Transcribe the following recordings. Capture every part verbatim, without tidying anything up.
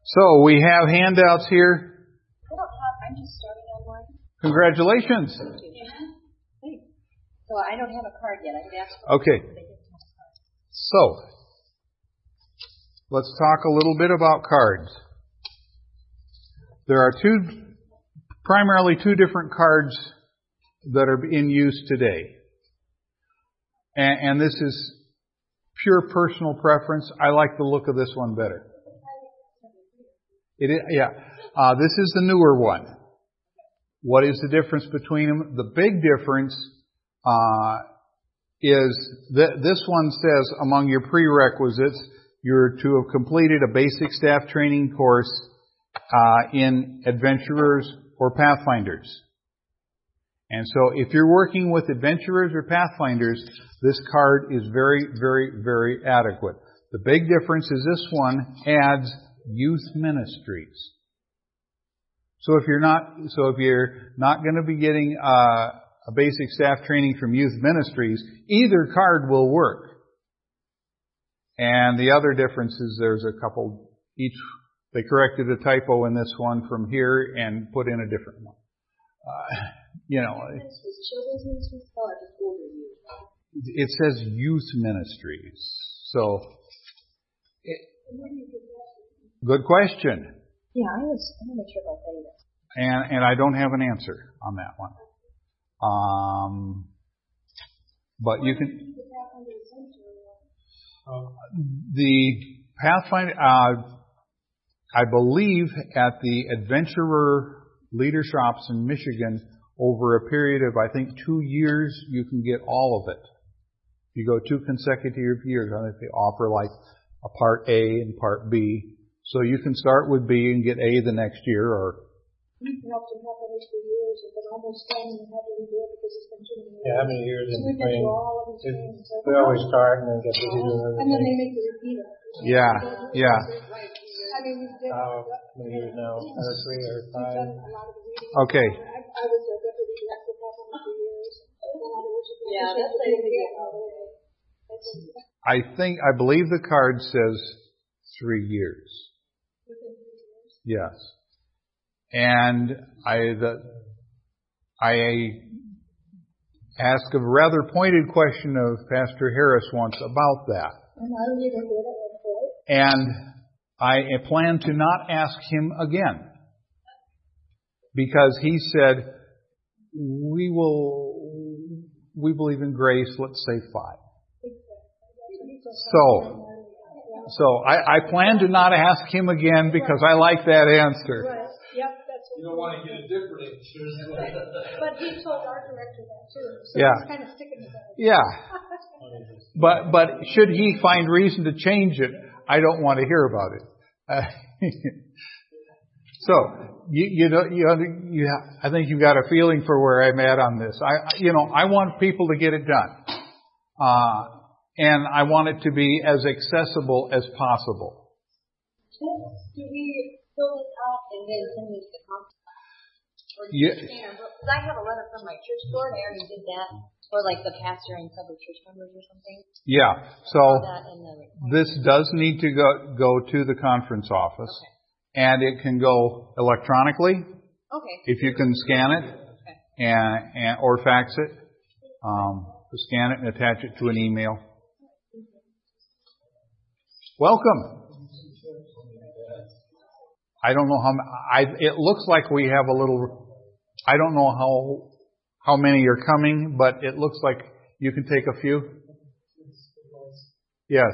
So we have handouts here. I don't have, I'm just starting on one. Congratulations. Thanks. So I don't have a card yet. I can ask for Okay. So, let's talk a little bit about cards. There are two, primarily two different cards that are in use today. And, and this is pure personal preference. I like the look of this one better. It is, yeah. Uh, this is the newer one. What is the difference between them? The big difference uh, is that this one says among your prerequisites, you're to have completed a basic staff training course uh, in adventurers or pathfinders. And so if you're working with adventurers or pathfinders, this card is very, very, very adequate. The big difference is this one adds youth ministries. So if you're not, so if you're not going to be getting uh, a basic staff training from youth ministries, either card will work. And the other difference is there's a couple, each, they corrected a typo in this one from here and put in a different one. Uh, you know, it says youth ministries. So, it, good question. Yeah, I was, I'm not sure about that. And, and I don't have an answer on that one. Um, but you can, the Pathfinder, uh, I believe at the Adventurer Leader Shops in Michigan, over a period of, I think, two years, you can get all of it. If you go two consecutive years, I think they offer like a part A and part B. So you can start with B and get A the next year, or We've helped him help others for years, and been almost done and had to redo it because it's been too many years. Yeah, how many years in So we've been between? through all of his trainings. So We always start and then get busy doing other and then they things. make the repeater. yeah, yeah. I mean, we've done How many years now? Another three or we've five? done a lot of the reading. Okay. I, I was a deputy director for almost two years. Yeah, that's pretty pretty good. I think, I believe the card says three years. Yes. And I, the, I asked a rather pointed question of Pastor Harris once about that. And I don't even get it for it. And I plan to not ask him again. Because he said, we will, we believe in grace, let's say five. So, so I, I plan to not ask him again because I like that answer. Right. Yep, that's what You don't want to get a different answer. But he told our director that too. So Yeah. he's kind of sticking to that. Yeah. But, but should he find reason to change it, I don't want to hear about it. Uh, so, you, you know, you, you, I think you've got a feeling for where I'm at on this. I, you know, I want people to get it done. Uh, and I want it to be as accessible as possible. Do we fill this out and then send it to the conference? Or do Yeah. you scan? Because I have a letter from my church board. I already did that. Or like the pastor and cover church members or something. Yeah. So, That in the this does need to go, go to the conference office. Okay. And it can go electronically, Okay. if you can scan it, Okay. and, and or fax it. Um, scan it and attach it to an email. Welcome. I don't know how. I. It looks like we have a little. I don't know how how many are coming, but it looks like you can take a few. Yes.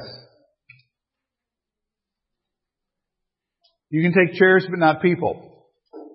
You can take chairs, but not people.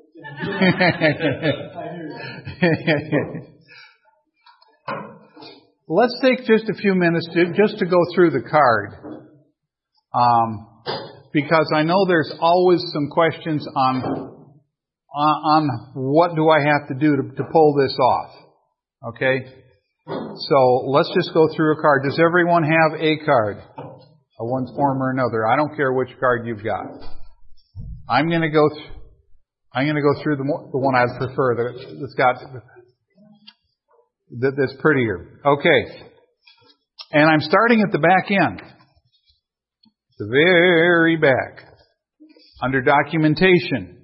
Let's take just a few minutes to, just to go through the card. Um, because I know there's always some questions on, on, on what do I have to do to, to pull this off. Okay? So let's just go through a card. Does everyone have a card? A one form or another. I don't care which card you've got. I'm going to go. Th- I'm going to go through the, mo- the one I prefer. That, that's got that, that's prettier. Okay. And I'm starting at the back end, the very back. Under documentation,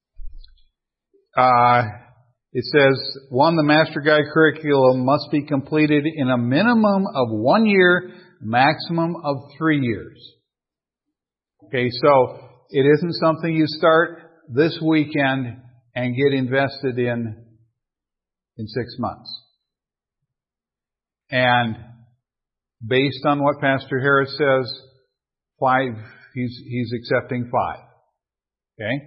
uh, it says, one, the Master Guide curriculum must be completed in a minimum of one year, maximum of three years. Okay, so it isn't something you start this weekend and get invested in in six months. And based on what Pastor Harris says, five, he's, he's accepting five. Okay?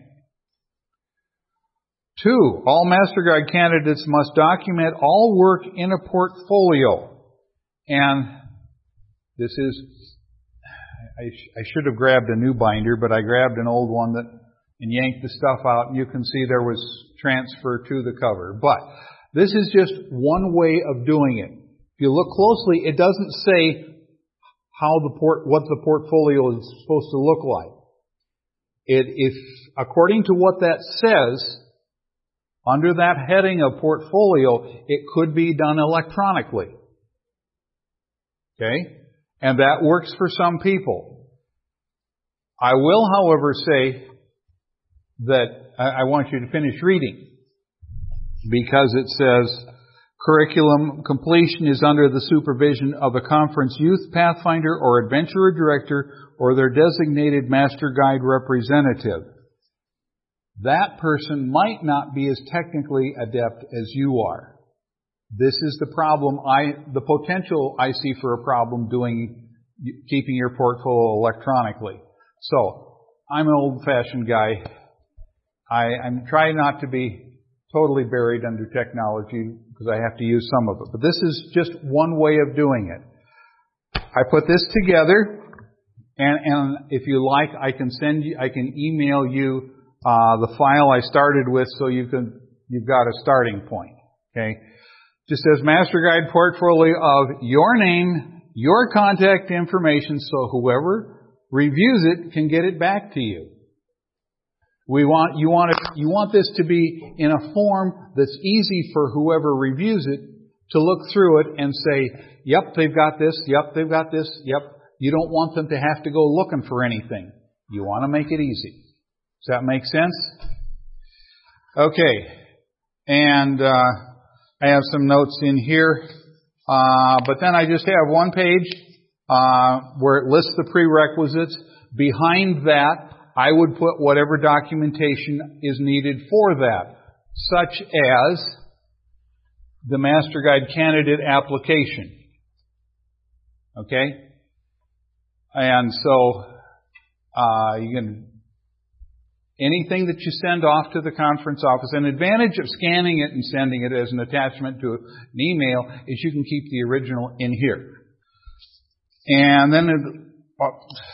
Two, all Master Guide candidates must document all work in a portfolio. And this is, I, sh- I should have grabbed a new binder, but I grabbed an old one that and yanked the stuff out, and you can see there was transfer to the cover. But this is just one way of doing it. If you look closely, it doesn't say how the port, what the portfolio is supposed to look like. It, if, according to what that says, under that heading of portfolio, it could be done electronically. Okay? And that works for some people. I will, however, say that I want you to finish reading, because it says, curriculum completion is under the supervision of a conference youth pathfinder or adventurer director or their designated Master Guide representative. That person might not be as technically adept as you are. This is the problem I, the potential I see for a problem doing, keeping your portfolio electronically. So, I'm an old-fashioned guy. I, I'm trying not to be totally buried under technology because I have to use some of it. But this is just one way of doing it. I put this together, and, and if you like, I can send you, I can email you uh, the file I started with, so you can, you've got a starting point. Okay, just says Master Guide portfolio of your name, your contact information, so whoever reviews it can get it back to you. We want, you want it, you want this to be in a form that's easy for whoever reviews it to look through it and say, yep, they've got this, yep, they've got this, yep. You don't want them to have to go looking for anything. You want to make it easy. Does that make sense? Okay. And, uh, I have some notes in here. Uh, but then I just have one page, uh, where it lists the prerequisites. Behind that, I would put whatever documentation is needed for that, such as the Master Guide candidate application. Okay? And so, uh, you can, anything that you send off to the conference office, an advantage of scanning it and sending it as an attachment to an email is you can keep the original in here. And then, uh,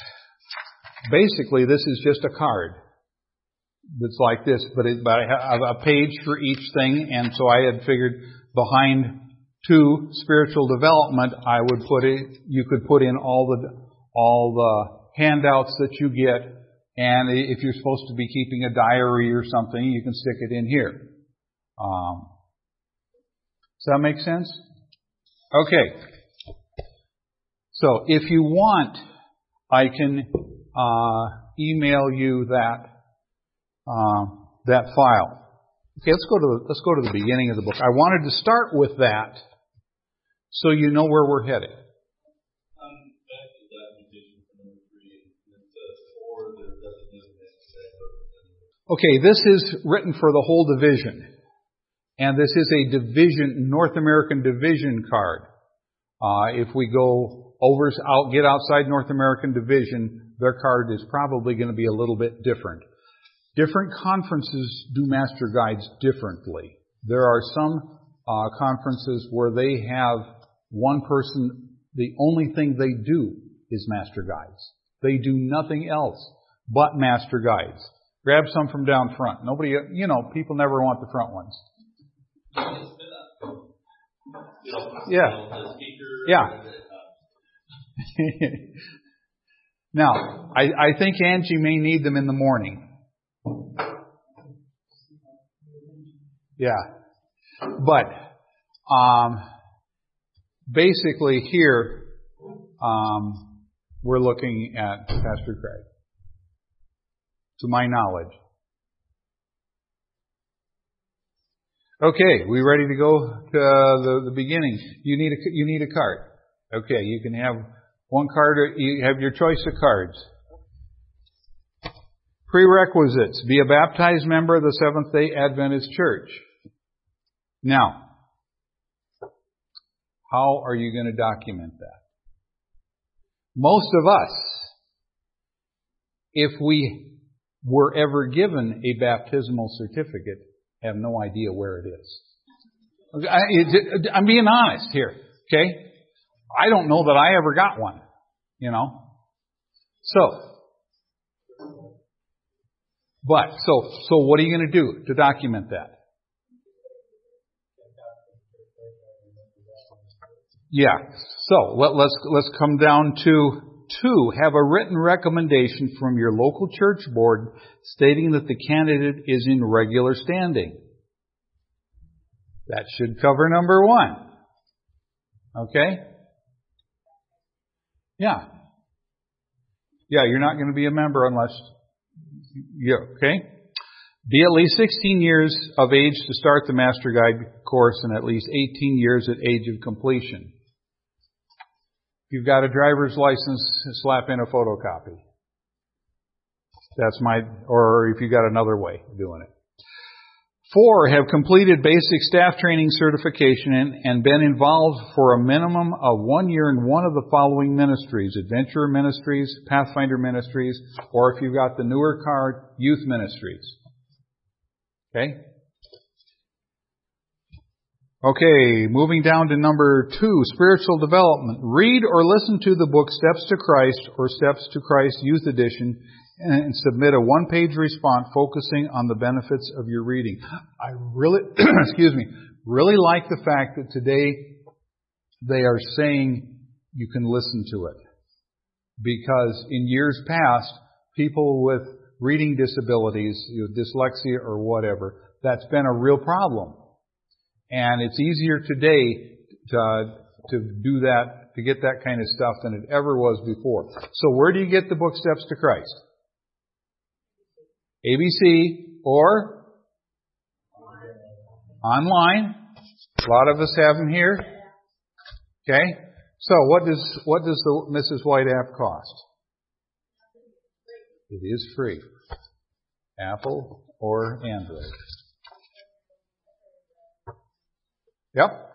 basically, this is just a card that's like this, but, it, but I have a page for each thing, and so I had figured behind two, spiritual development, I would put it, you could put in all the, all the handouts that you get, and if you're supposed to be keeping a diary or something, you can stick it in here. Um, does that make sense? Okay. So, if you want, I can Uh, email you that uh, that file. Okay, let's go to the, let's go to the beginning of the book. I wanted to start with that so you know where we're headed. Um, back to documentation for number three, it says for their designated Master Guide. Okay, this is written for the whole division, and this is a division North American division card. Uh, if we go over, out, get outside North American division, their card is probably going to be a little bit different. Different conferences do Master Guides differently. There are some uh, conferences where they have one person, the only thing they do is Master Guides. They do nothing else but Master Guides. Grab some from down front. Nobody, you know, people never want the front ones. Yeah. Yeah. Now, I, I think Angie may need them in the morning. Yeah. But, um, basically here, um, we're looking at Pastor Craig. to my knowledge. Okay, we ready to go to the, the beginning? You need a you need a card. Okay, you can have one card, or you have your choice of cards. Prerequisites: be a baptized member of the Seventh-day Adventist Church. Now, how are you going to document that? Most of us, if we were ever given a baptismal certificate, have no idea where it is. I, I'm being honest here, okay? I don't know that I ever got one, you know. So, but, so, so what are you going to do to document that? Yeah. So, let, let's, let's come down to two. Have a written recommendation from your local church board stating that the candidate is in regular standing. That should cover number one. Okay? Yeah. Yeah, you're not going to be a member unless you, okay? Be at least sixteen years of age to start the Master Guide course and at least eighteen years at age of completion. If you've got a driver's license, slap in a photocopy. That's my, or if you got another way of doing it. Four, have completed basic staff training certification and, and been involved for a minimum of one year in one of the following ministries: Adventurer Ministries, Pathfinder Ministries, or if you've got the newer card, Youth Ministries. Okay? Okay, moving down to number two, spiritual development. Read or listen to the book Steps to Christ or Steps to Christ Youth Edition and submit a one-page response focusing on the benefits of your reading. I really, excuse me, really like the fact that today they are saying you can listen to it. Because in years past, people with reading disabilities, you know, dyslexia or whatever, that's been a real problem. And it's easier today to, to do that, to get that kind of stuff than it ever was before. So where do you get the book Steps to Christ? A B C or online. A lot of us have them here. Okay. So what does what does the Missus White app cost? It is free. Apple or Android. Yep.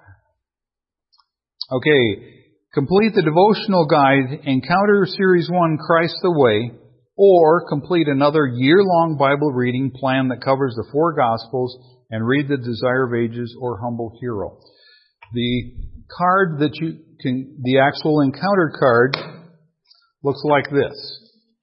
Okay. Complete the devotional guide, Encounter Series one, Christ the Way, or complete another year-long Bible reading plan that covers the four Gospels and read the Desire of Ages or Humble Hero. The card that you can, the actual encounter card, looks like this.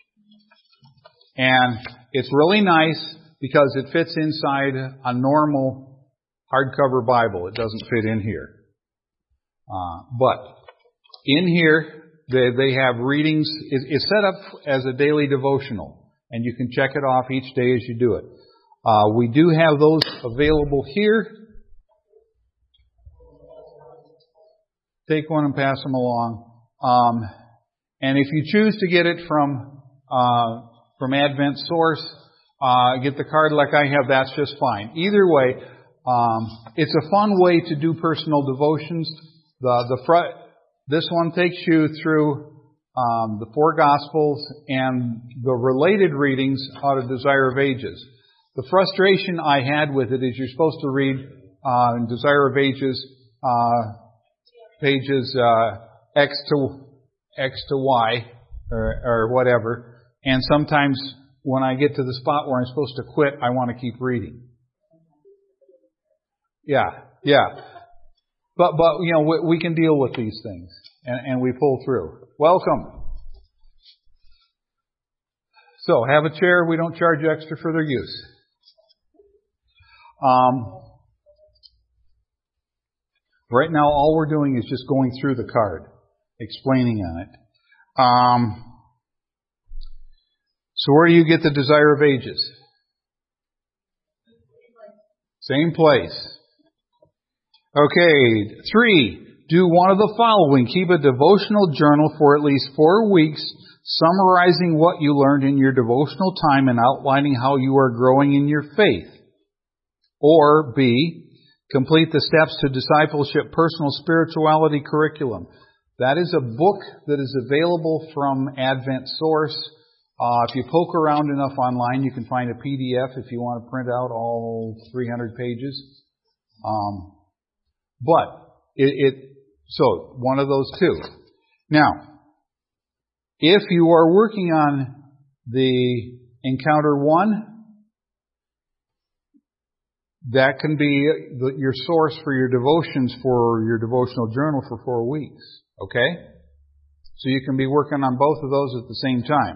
And it's really nice because it fits inside a normal hardcover Bible. It doesn't fit in here. Uh, but in here, They, they have readings. It, it's set up as a daily devotional, and you can check it off each day as you do it. Uh, we do have those available here. Take one and pass them along. Um, and if you choose to get it from uh, from Advent Source, uh, get the card like I have. That's just fine. Either way, um, it's a fun way to do personal devotions. The the front. This one takes you through um, the four Gospels and the related readings out of Desire of Ages. The frustration I had with it is you're supposed to read uh, in Desire of Ages uh, pages uh, X to X to Y or, or whatever, and sometimes when I get to the spot where I'm supposed to quit, I want to keep reading. Yeah, yeah. But, but you know, we, we can deal with these things, and, and we pull through. Welcome. So, have a chair. We don't charge extra for their use. Um, right now, all we're doing is just going through the card, explaining on it. Um, so, where do you get the Desire of Ages? Same place. Okay, three, do one of the following. Keep a devotional journal for at least four weeks summarizing what you learned in your devotional time and outlining how you are growing in your faith. Or B, complete the Steps to Discipleship Personal Spirituality Curriculum. That is a book that is available from Advent Source. Uh, if you poke around enough online, you can find a P D F if you want to print out all three hundred pages. Um, but it, it, so one of those two. Now, if you are working on the Encounter One, that can be the, your source for your devotions for your devotional journal for four weeks. Okay? So you can be working on both of those at the same time.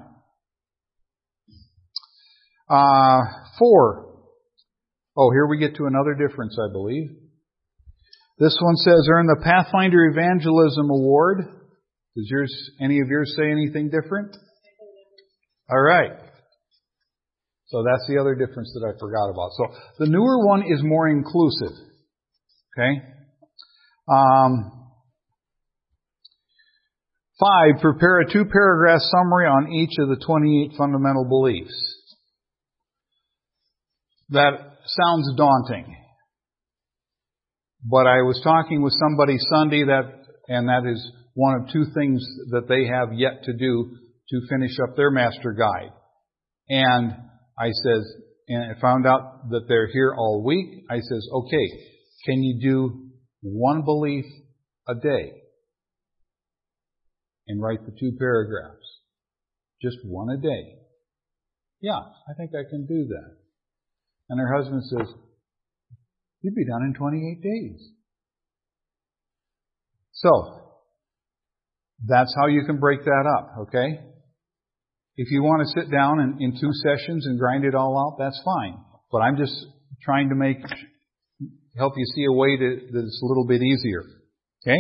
Uh, four. Oh, here we get to another difference, I believe. This one says, earn the Pathfinder Evangelism Award. Does yours, any of yours say anything different? All right. So that's the other difference that I forgot about. So the newer one is more inclusive. Okay? Um, five, prepare a two-paragraph summary on each of the twenty-eight fundamental beliefs. That sounds daunting. But I was talking with somebody Sunday that, and that is one of two things that they have yet to do to finish up their master guide. And I says, and I found out that they're here all week. I says, okay, can you do one belief a day and write the two paragraphs? Just one a day. Yeah, I think I can do that. And her husband says, you'd be done in twenty-eight days. So, that's how you can break that up, okay? If you want to sit down in, in two sessions and grind it all out, that's fine. But I'm just trying to make, help you see a way to, that's a little bit easier. Okay?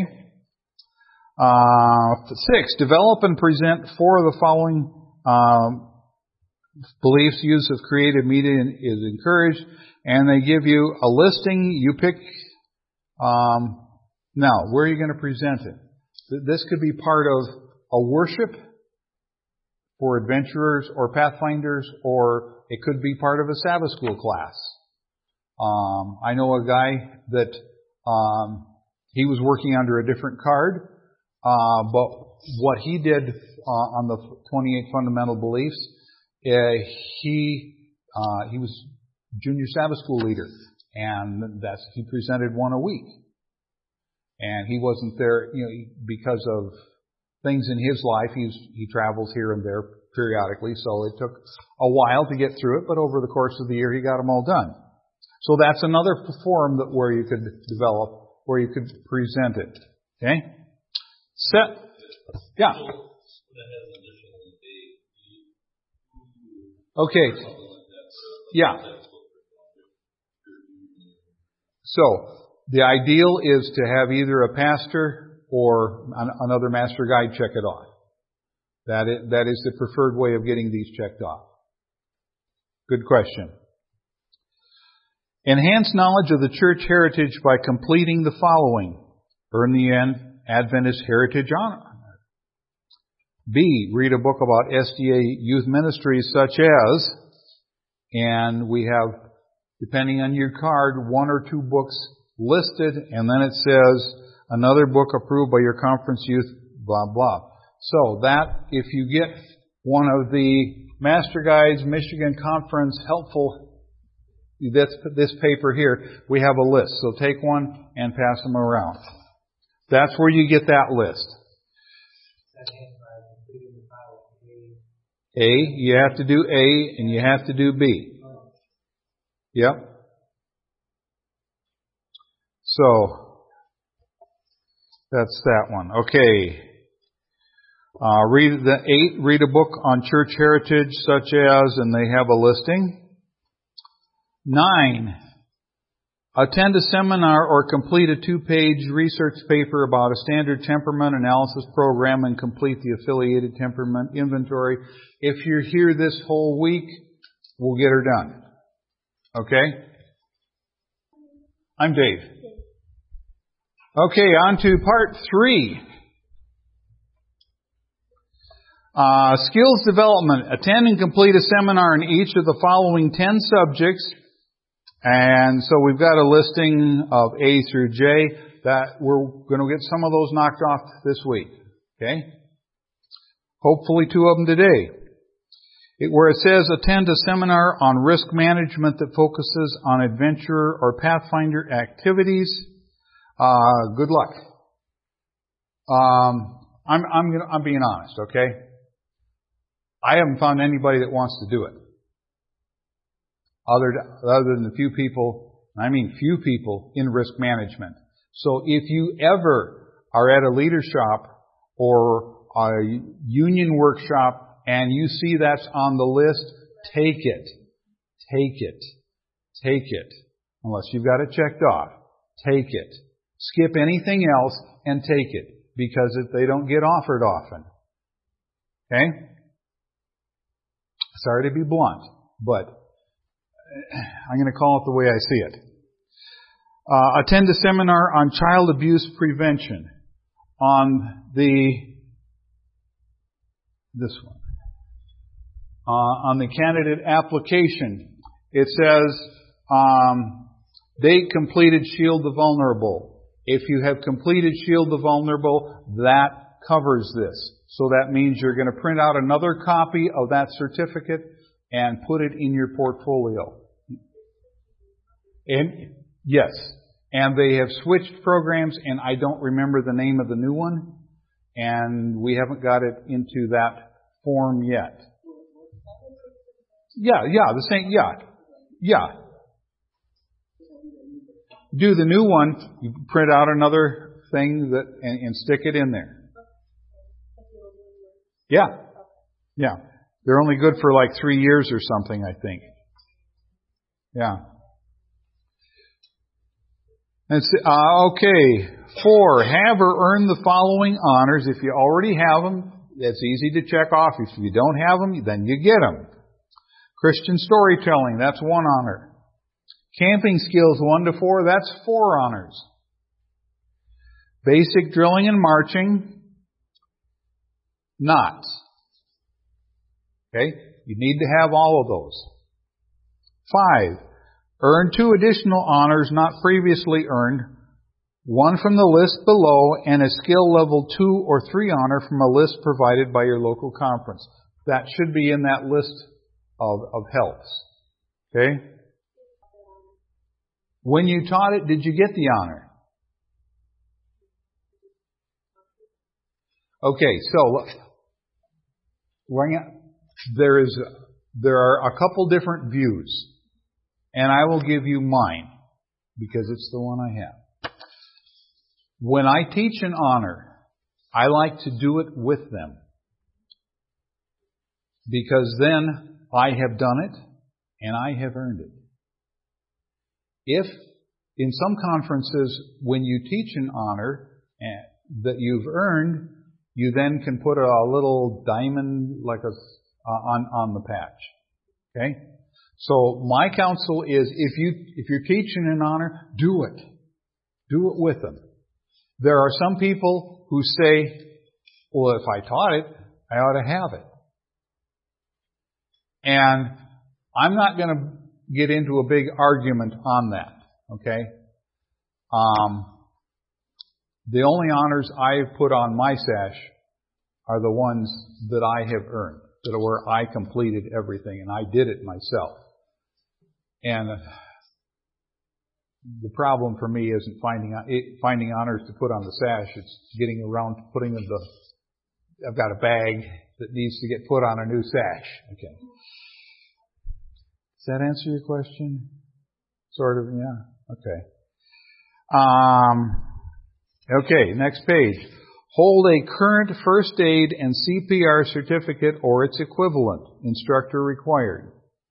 Uh, six, develop and present four of the following um, beliefs. Use of creative media is encouraged. And they give you a listing. You pick, um, now, where are you going to present it? This could be part of a worship for adventurers or pathfinders, or it could be part of a Sabbath school class. Um, I know a guy that um, he was working under a different card, uh, but what he did uh, on the twenty-eight fundamental beliefs, uh, he uh, he was junior Sabbath school leader, and that's he presented one a week, and he wasn't there, you know, because of things in his life. He's, he travels here and there periodically, so it took a while to get through it, but over the course of the year he got them all done. So that's another forum that where you could develop, where you could present it. Okay? Set. Yeah. Okay. Yeah. So, the ideal is to have either a pastor or another master guide check it off. That is, that is the preferred way of getting these checked off. Good question. Enhance knowledge of the church heritage by completing the following. Earn the Adventist Heritage Honor. B. Read a book about S D A youth ministries such as, and we have, depending on your card, one or two books listed, and then it says, another book approved by your conference youth, blah, blah. So that, if you get one of the Master Guides, Michigan Conference helpful, this, this paper here, we have a list. So take one and pass them around. That's where you get that list. A, you have to do A, and you have to do B. Yep. So, that's that one. Okay. Uh, read the eight, read a book on church heritage such as, and they have a listing. Nine, attend a seminar or complete a two-page research paper about a standard temperament analysis program and complete the affiliated temperament inventory. If you're here this whole week, we'll get her done. Okay? I'm Dave. Okay, on to part three. Uh, skills development. Attend and complete a seminar in each of the following ten subjects. And so we've got a listing of A through J that we're going to get some of those knocked off this week. Okay? Hopefully two of them today. It, where it says attend a seminar on risk management that focuses on adventurer or pathfinder activities. Uh, good luck. Um, I'm, I'm, gonna, I'm being honest, okay? I haven't found anybody that wants to do it. Other, other than the few people, I mean few people in risk management. So if you ever are at a leader shop or a union workshop and you see that's on the list, take it. Take it. Take it. Unless you've got it checked off. Take it. Skip anything else and take it. Because if they don't get offered often. Okay? Sorry to be blunt, but I'm going to call it the way I see it. Uh, attend a seminar on child abuse prevention. On the, this one. Uh, on the candidate application, it says, um, date completed Shield the Vulnerable. If you have completed Shield the Vulnerable, that covers this. So that means you're going to print out another copy of that certificate and put it in your portfolio. And yes, and they have switched programs, and I don't remember the name of the new one, and we haven't got it into that form yet. Yeah, yeah, the same, yeah, yeah. Do the new one, you print out another thing that and, and stick it in there. Yeah, yeah. They're only good for like three years or something, I think. Yeah. It's, uh, okay. Four, have or earn the following honors. If you already have them, that's easy to check off. If you don't have them, then you get them. Christian storytelling, that's one honor. Camping skills, one to four, that's four honors. Basic drilling and marching, not. Okay? You need to have all of those. Five, earn two additional honors not previously earned, one from the list below and a skill level two or three honor from a list provided by your local conference. That should be in that list of, of helps. Okay? When you taught it, did you get the honor? Okay, so there is there are a couple different views, and I will give you mine because it's the one I have. When I teach an honor, I like to do it with them because then I have done it and I have earned it. If in some conferences, when you teach an honor that you've earned, you then can put a little diamond like a uh, on on the patch. Okay. So my counsel is, if you if you're teaching an honor, do it, do it with them. There are some people who say, "Well, if I taught it, I ought to have it," and I'm not going to get into a big argument on that, okay? Um, the only honors I've put on my sash are the ones that I have earned, that are where I completed everything, and I did it myself. And uh, the problem for me isn't finding finding honors to put on the sash, it's getting around to putting in the, I've got a bag that needs to get put on a new sash, okay? Does that answer your question? Sort of, yeah. Okay. Um, okay, next page. Hold a current first aid and C P R certificate or its equivalent. Instructor required.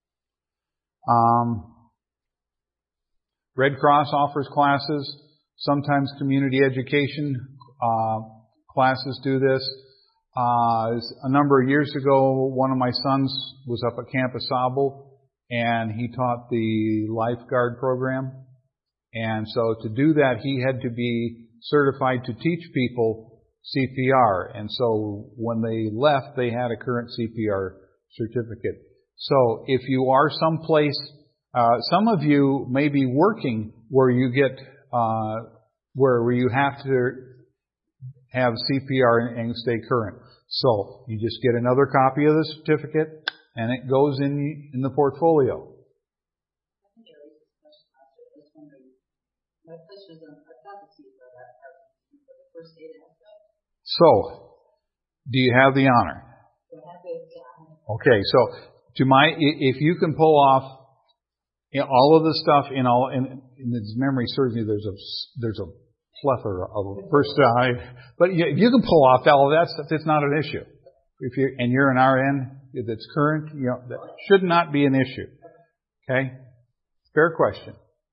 Um, Red Cross offers classes. Sometimes community education uh, classes do this. Uh, a number of years ago, one of my sons was up at Camp Asabo, and he taught the lifeguard program. And so to do that, he had to be certified to teach people C P R. And so when they left, they had a current C P R certificate. So if you are someplace, uh, some of you may be working where you get, uh, where, where you have to have C P R and, and stay current. So you just get another copy of the certificate and it goes in, in the portfolio. So, do you have the honor? Okay, so to my, if you can pull off all of the stuff in all, in, in this memory serves me, there's a there's a plethora of first time, but if you can pull off all of that stuff, it's not an issue. If you and you're an R N that's current, you know that should not be an issue. Okay, fair question.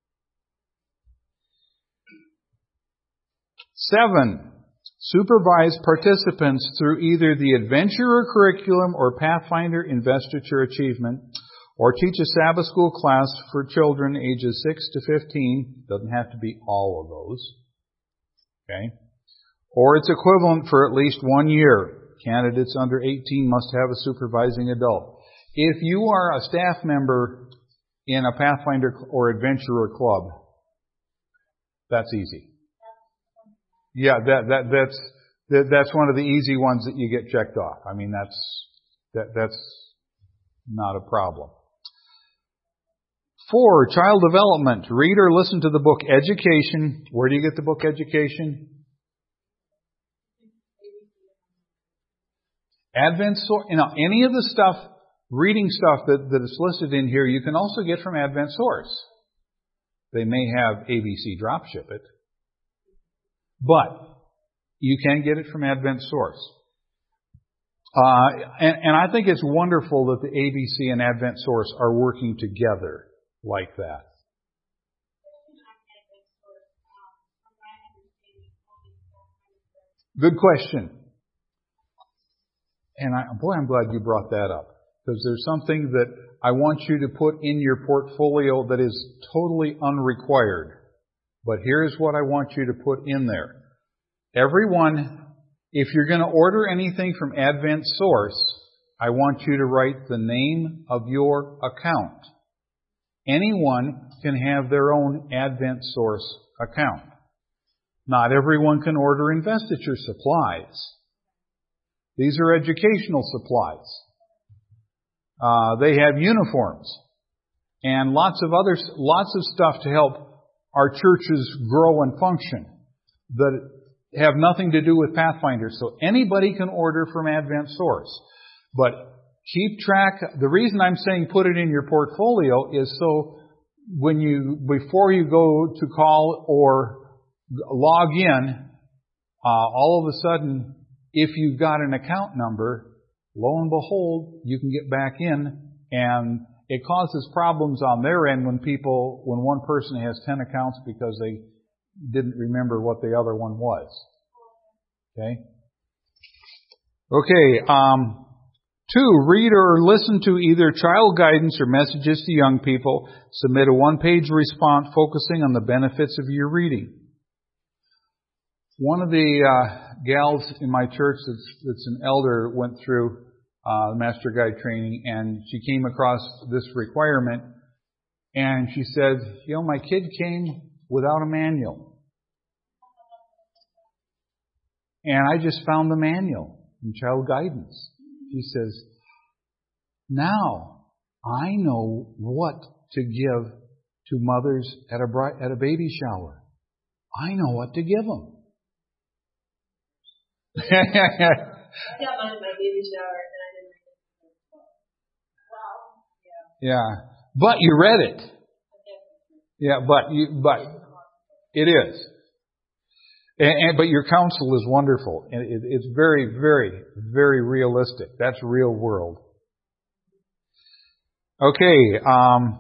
Seven. Supervise participants through either the Adventurer curriculum or Pathfinder Investiture Achievement, or teach a Sabbath school class for children ages six to fifteen. Doesn't have to be all of those. Okay? Or its equivalent for at least one year. Candidates under eighteen must have a supervising adult. If you are a staff member in a Pathfinder or Adventurer club, that's easy. Yeah, that that that's that, that's one of the easy ones that you get checked off. I mean, that's that that's not a problem. Four, child development. Read or listen to the book Education. Where do you get the book Education? Advent Source. You know, any of the stuff, reading stuff that, that is listed in here, you can also get from Advent Source. They may have A B C dropship it. But you can get it from Advent Source. Uh, and, and I think it's wonderful that the A B C and Advent Source are working together like that. Good question. And I, boy, I'm glad you brought that up. Because there's something that I want you to put in your portfolio that is totally unrequired. But here's what I want you to put in there. Everyone, if you're going to order anything from Advent Source, I want you to write the name of your account. Anyone can have their own Advent Source account. Not everyone can order investiture supplies. These are educational supplies. Uh, they have uniforms and lots of other, lots of stuff to help our churches grow and function that have nothing to do with Pathfinder. So anybody can order from Advent Source. But keep track. The reason I'm saying put it in your portfolio is so when you, before you go to call or log in, uh, all of a sudden, if you've got an account number, lo and behold, you can get back in, and it causes problems on their end when people, when one person has ten accounts because they didn't remember what the other one was. Okay? Okay, um, two, read or listen to either child guidance or messages to young people. Submit a one-page response focusing on the benefits of your reading. One of the uh, gals in my church that's, that's an elder went through uh, Master Guide training, and she came across this requirement, and she said, you know, my kid came without a manual. And I just found the manual in child guidance. She says, now I know what to give to mothers at a bri- at a baby shower. I know what to give them. I got mine at my baby shower and I didn't read it. Wow. Yeah. Yeah. But you read it. Yeah, but you, but it is. And, and but your counsel is wonderful. And it, it's very, very, very realistic. That's real world. Okay, um,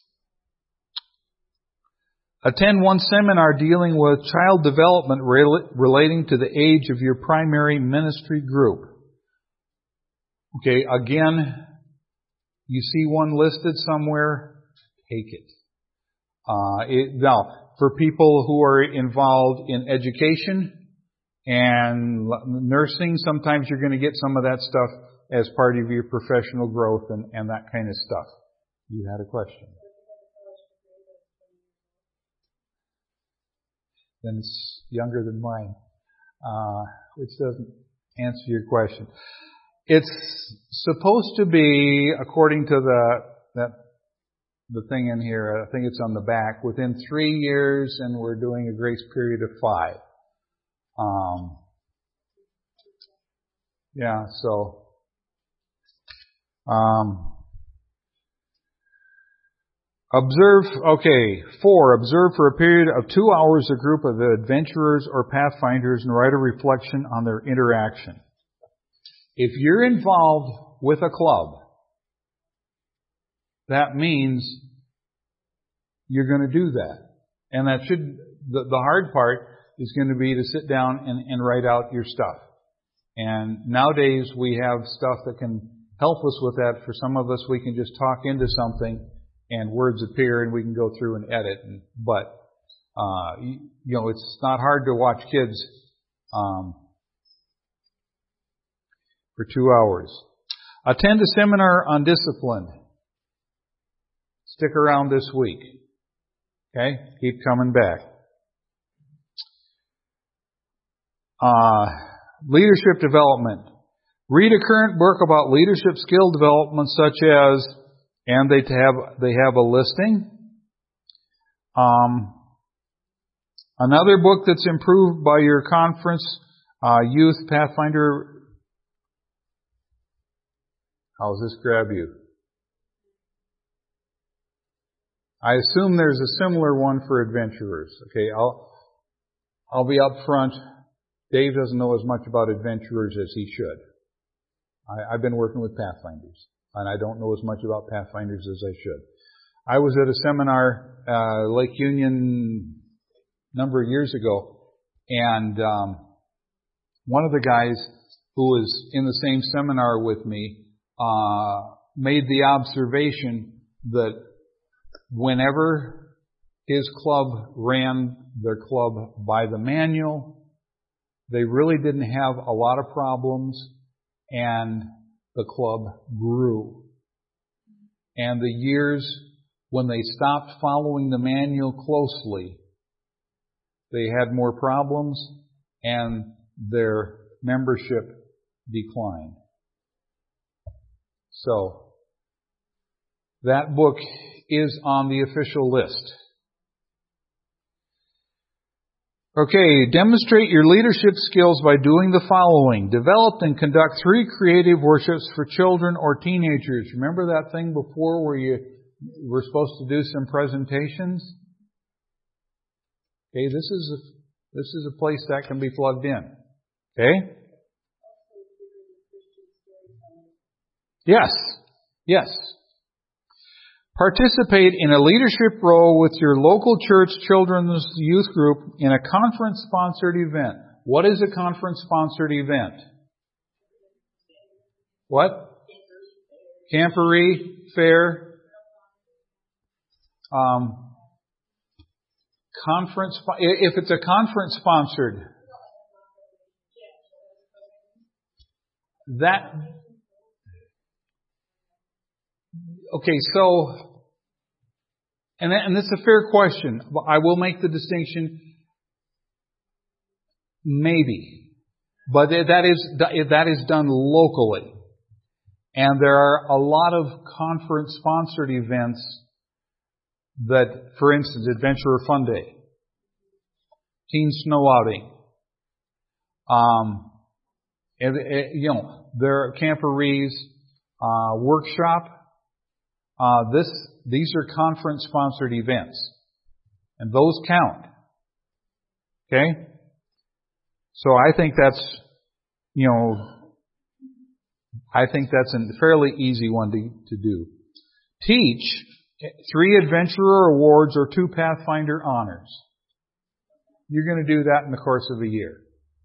attend one seminar dealing with child development rel- relating to the age of your primary ministry group. Okay, again, you see one listed somewhere, take it. Uh, it now, for people who are involved in education And nursing, sometimes you're going to get some of that stuff as part of your professional growth and, and that kind of stuff. You had a question. Then it's younger than mine, uh, which doesn't answer your question. It's supposed to be, according to the that the thing in here, I think it's on the back, within three years, and we're doing a grace period of five. Um, yeah, so um, observe. Okay, four. Observe for a period of two hours a group of adventurers or pathfinders and write a reflection on their interaction. If you're involved with a club, that means you're going to do that. And that should, the, the hard part is going to be to sit down and, and write out your stuff. And nowadays we have stuff that can help us with that. For some of us, we can just talk into something and words appear and we can go through and edit. And, but, uh, you, you know, it's not hard to watch kids, um, for two hours. Attend a seminar on discipline. Stick around this week. Okay? Keep coming back. Uh, leadership development. Read a current book about leadership skill development such as, and they have, they have a listing. Um, another book that's improved by your conference, uh, Youth Pathfinder. How's this grab you? I assume there's a similar one for adventurers. Okay, I'll I'll be up front. Dave doesn't know as much about adventurers as he should. I, I've been working with Pathfinders, and I don't know as much about Pathfinders as I should. I was at a seminar, uh, Lake Union, a number of years ago, and um, one of the guys who was in the same seminar with me uh, made the observation that whenever his club ran their club by the manual, they really didn't have a lot of problems, and the club grew. And the years when they stopped following the manual closely, they had more problems and their membership declined. So, that book is on the official list. Okay, demonstrate your leadership skills by doing the following. Develop and conduct three creative worships for children or teenagers. Remember that thing before where you were supposed to do some presentations? Okay, this is a, this is a place that can be plugged in. Okay? Yes. Yes. Participate in a leadership role with your local church children's youth group in a conference-sponsored event. What is a conference-sponsored event? What? Camporee Fair. Um, conference. If it's a conference-sponsored, that. Okay, so, and, that, and that's a fair question. I will make the distinction, maybe, but that is that is done locally, and there are a lot of conference-sponsored events that, for instance, Adventurer Fun Day, Teen Snow Outing, um, and, and, you know, there are Camporees uh, workshop. Uh, this, these are conference-sponsored events, and those count. Okay? So I think that's, you know, I think that's a fairly easy one to, to do. Teach three Adventurer Awards or two Pathfinder Honors. You're going to do that in the course of a year.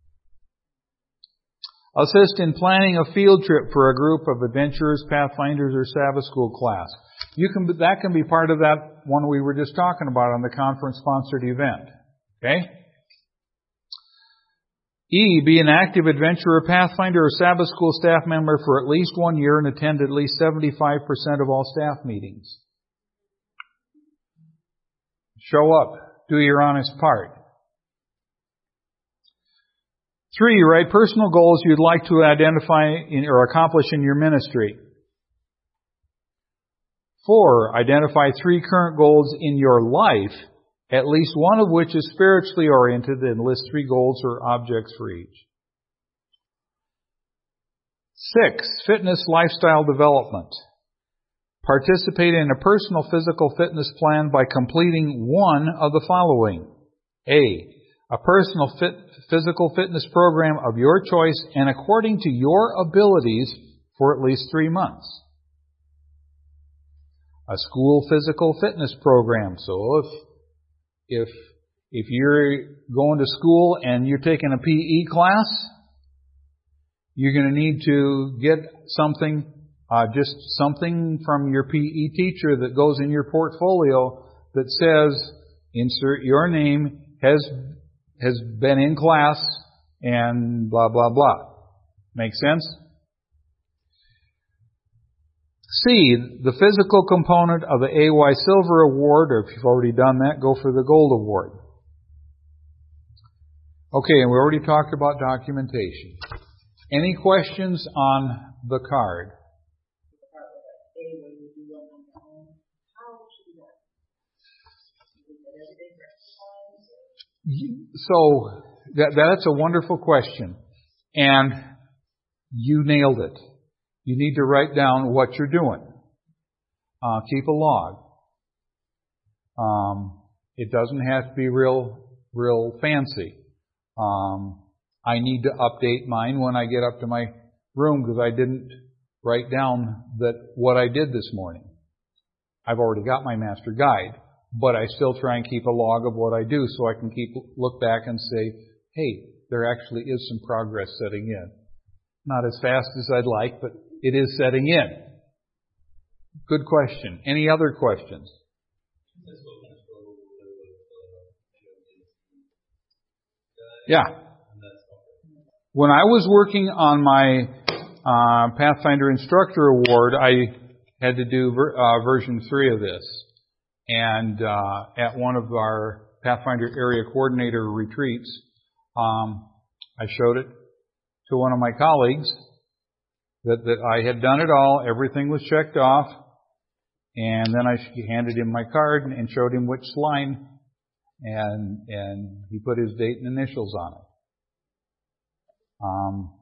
Assist in planning a field trip for a group of adventurers, pathfinders, or Sabbath school class. You can that can be part of that one we were just talking about on the conference-sponsored event. Okay? E, be an active adventurer, pathfinder, or Sabbath school staff member for at least one year and attend at least seventy-five percent of all staff meetings. Show up. Do your honest part. Three, write personal goals you'd like to identify in, or accomplish in your ministry. Four, identify three current goals in your life, at least one of which is spiritually oriented, and list three goals or objects for each. Six, fitness lifestyle development. Participate in a personal physical fitness plan by completing one of the following. A, a personal fit, physical fitness program of your choice and according to your abilities for at least three months. A school physical fitness program. So if if if you're going to school and you're taking a P E class, you're going to need to get something, uh, just something from your P E teacher that goes in your portfolio that says, insert your name, has has been in class, and blah, blah, blah. Make sense? C, the physical component of the A Y Silver Award, or if you've already done that, go for the Gold Award. Okay, and we already talked about documentation. Any questions on the card? So, that, that's a wonderful question. And you nailed it. You need to write down what you're doing. Uh, keep a log. Um, it doesn't have to be real, real fancy. Um, I need to update mine when I get up to my room because I didn't write down that what I did this morning. I've already got my master guide, but I still try and keep a log of what I do so I can keep look back and say, hey, there actually is some progress setting in. Not as fast as I'd like, but it is setting in. Good question. Any other questions? Yeah. When I was working on my uh, Pathfinder Instructor Award, I had to do ver- uh, version three of this. And uh, at one of our Pathfinder Area Coordinator retreats, um, I showed it to one of my colleagues that, that I had done it all, everything was checked off, and then I handed him my card and showed him which line, and and he put his date and initials on it. Um,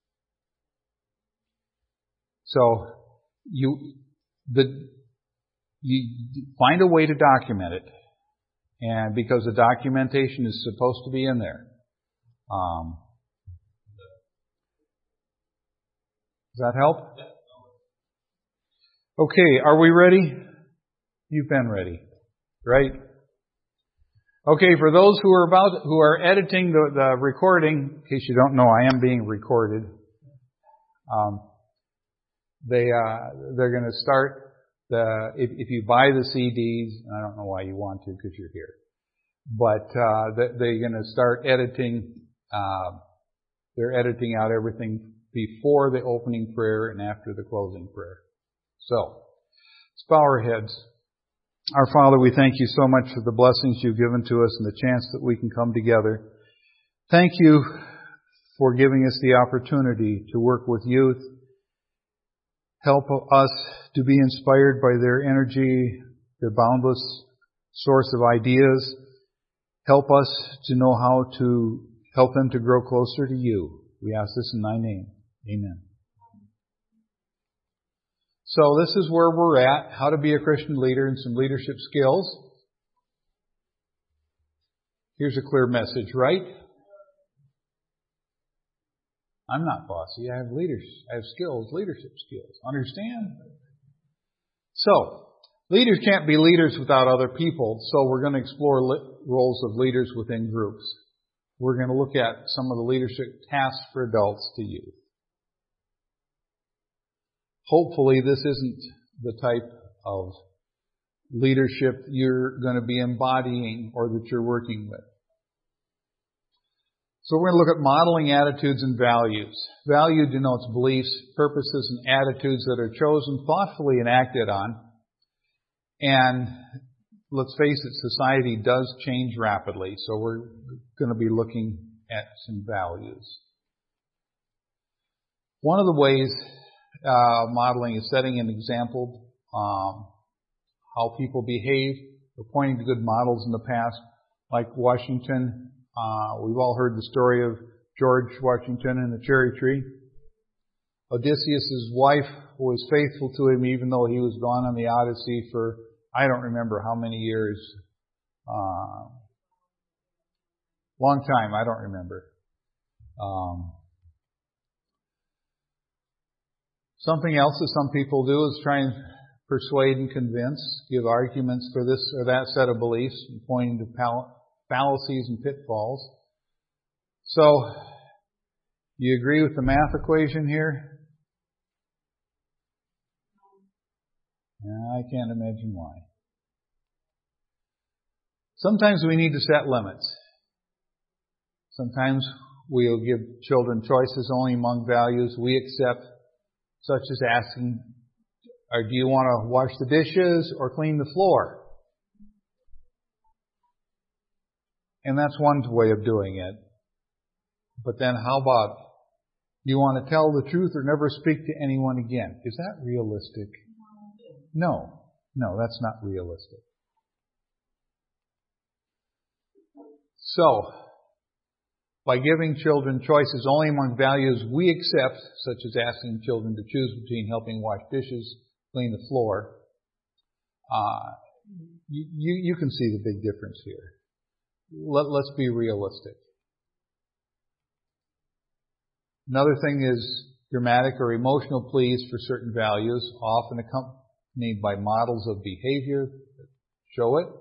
so you the you find a way to document it, and because the documentation is supposed to be in there. Um, Does that help? Okay, are we ready? You've been ready, right? Okay, for those who are about who are editing the, the recording, in case you don't know, I am being recorded. Um, they uh, they're going to start the if, if you buy the C Ds. I don't know why you want to because you're here, but uh, they're going to start editing. Uh, they're editing out everything before the opening prayer and after the closing prayer. So, let's bow our heads. Our Father, we thank you so much for the blessings you've given to us and the chance that we can come together. Thank you for giving us the opportunity to work with youth. Help us to be inspired by their energy, their boundless source of ideas. Help us to know how to help them to grow closer to you. We ask this in thy name. Amen. So this is where we're at, how to be a Christian leader and some leadership skills. Here's a clear message, right? I'm not bossy. I have leaders. I have skills, leadership skills. Understand? So, leaders can't be leaders without other people, so we're going to explore li- roles of leaders within groups. We're going to look at some of the leadership tasks for adults to youth. Hopefully this isn't the type of leadership you're going to be embodying or that you're working with. So So we're going to look at modeling attitudes and values. Value denotes beliefs, purposes, and attitudes that are chosen thoughtfully and acted on. And let's face it, society does change rapidly, so we're going to be looking at some values. One of the ways uh, modeling is setting an example, um, how people behave, or pointing to good models in the past, like Washington. Uh, we've all heard the story of George Washington and the cherry tree. Odysseus' wife was faithful to him even though he was gone on the Odyssey for, I don't remember how many years. Uh, long time, I don't remember. Um, something else that some people do is try and persuade and convince, give arguments for this or that set of beliefs, pointing to pal- fallacies and pitfalls. So, you agree with the math equation here? I can't imagine why. Sometimes we need to set limits. Sometimes we'll give children choices only among values we accept, such as asking, or do you want to wash the dishes or clean the floor? And that's one way of doing it. But then how about, do you want to tell the truth or never speak to anyone again? Is that realistic? No. No, that's not realistic. So, by giving children choices only among values we accept, such as asking children to choose between helping wash dishes, clean the floor, uh, you, you, you can see the big difference here. Let, let's be realistic. Another thing is dramatic or emotional pleas for certain values, often accompanied by models of behavior that show it.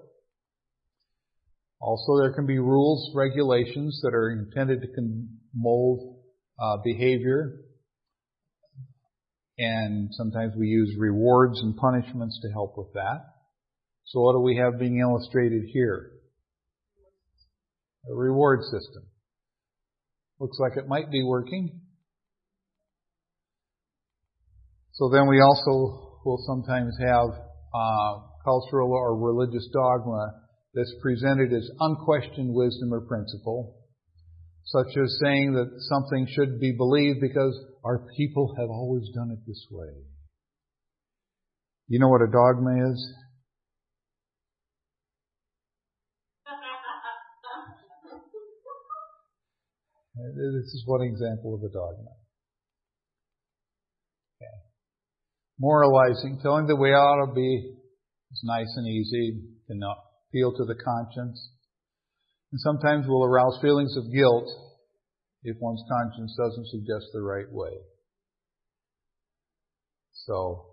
Also, there can be rules, regulations that are intended to mold uh, behavior. And sometimes we use rewards and punishments to help with that. So what do we have being illustrated here? A reward system. Looks like it might be working. So then we also will sometimes have uh, cultural or religious dogma that's presented as unquestioned wisdom or principle, such as saying that something should be believed because our people have always done it this way. You know what a dogma is? This is one example of a dogma. Okay. Moralizing, telling the way it ought to be is nice and easy, can appeal to the conscience. And sometimes will arouse feelings of guilt if one's conscience doesn't suggest the right way. So,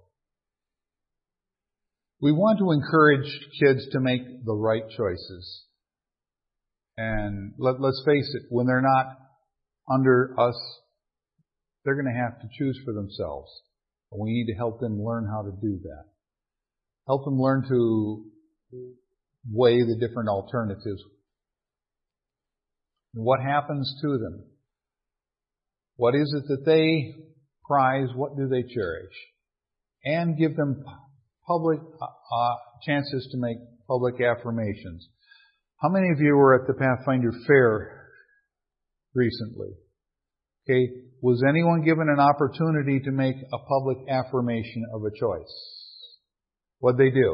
we want to encourage kids to make the right choices. And let, let's face it, when they're not under us, they're going to have to choose for themselves. And we need to help them learn how to do that. Help them learn to weigh the different alternatives. And what happens to them? What is it that they prize? What do they cherish? And give them public uh, chances to make public affirmations. How many of you were at the Pathfinder Fair recently? Okay, was anyone given an opportunity to make a public affirmation of a choice? What'd they do?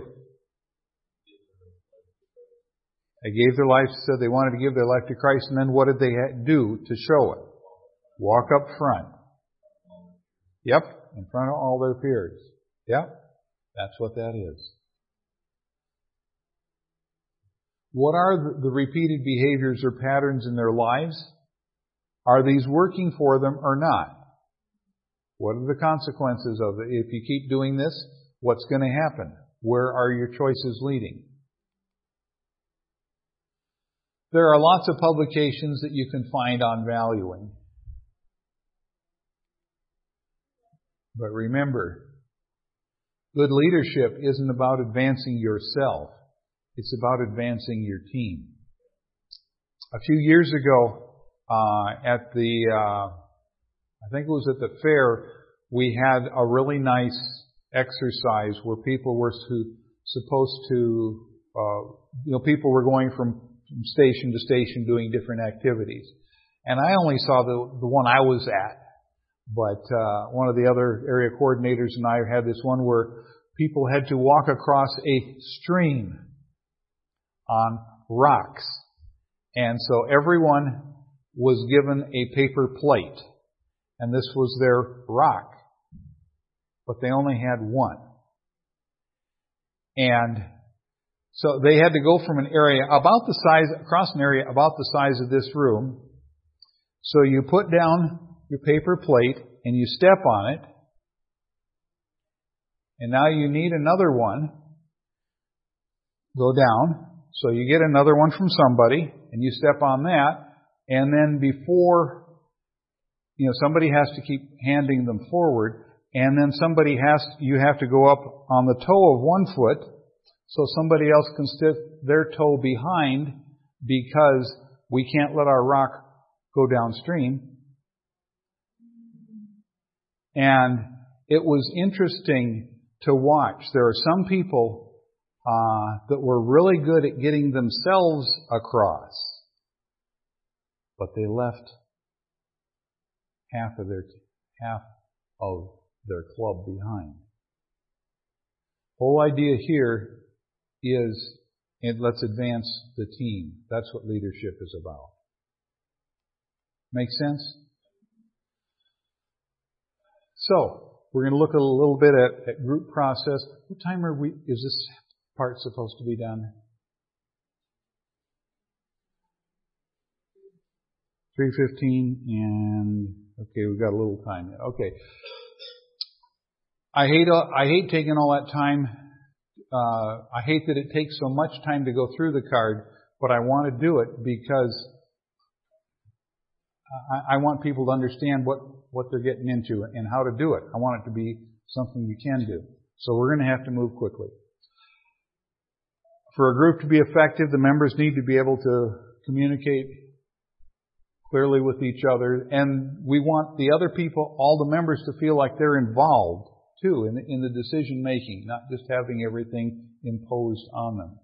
They gave their life, said they wanted to give their life to Christ, and then what did they do to show it? Walk up front. Yep, in front of all their peers. Yep, that's what that is. What are the repeated behaviors or patterns in their lives? Are these working for them or not? What are the consequences of it? If you keep doing this, what's going to happen? Where are your choices leading? There are lots of publications that you can find on valuing. But remember, good leadership isn't about advancing yourself. It's about advancing your team. A few years ago, uh, at the, uh, I think it was at the fair, we had a really nice exercise where people were su- supposed to, uh, you know, people were going from station to station doing different activities. And I only saw the, the one I was at, but uh, one of the other area coordinators and I had this one where people had to walk across a stream on rocks. And so everyone was given a paper plate, and this was their rock, but they only had one. And so they had to go from an area about the size, across an area about the size of this room. So you put down your paper plate and you step on it, and now you need another one. Go down. So you get another one from somebody, and you step on that, and then before, you know, somebody has to keep handing them forward, and then somebody has, you have to go up on the toe of one foot, so somebody else can stick their toe behind, because we can't let our rock go downstream. And it was interesting to watch. There are some people Uh, that were really good at getting themselves across, but they left half of their half of their club behind. Whole idea here is, and let's advance the team. That's what leadership is about. Make sense? So we're going to look a little bit at, at group process. What time are we? Is this part supposed to be done? three fifteen, and okay, we've got a little time yet. Okay. I hate I hate taking all that time. Uh, I hate that it takes so much time to go through the card, but I want to do it because I, I want people to understand what, what they're getting into and how to do it. I want it to be something you can do. So we're going to have to move quickly. For a group to be effective, the members need to be able to communicate clearly with each other, and we want the other people, all the members, to feel like they're involved too in the, in the decision making, not just having everything imposed on them.